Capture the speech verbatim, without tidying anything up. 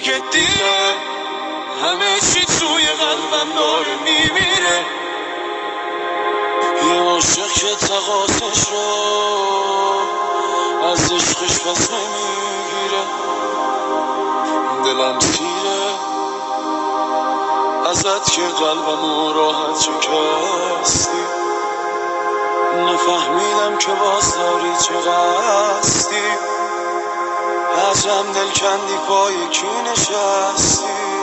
دیگه دیره، همه چی توی قلبم داره میمیره. یه عاشق که تقاطش رو از عشقش پس نمیگیره، دلم سیره ازت که قلبمو راحت شکستی. نفهمیدم که باز داری چه قصدی، عجب دل کندی پای کی نشستی.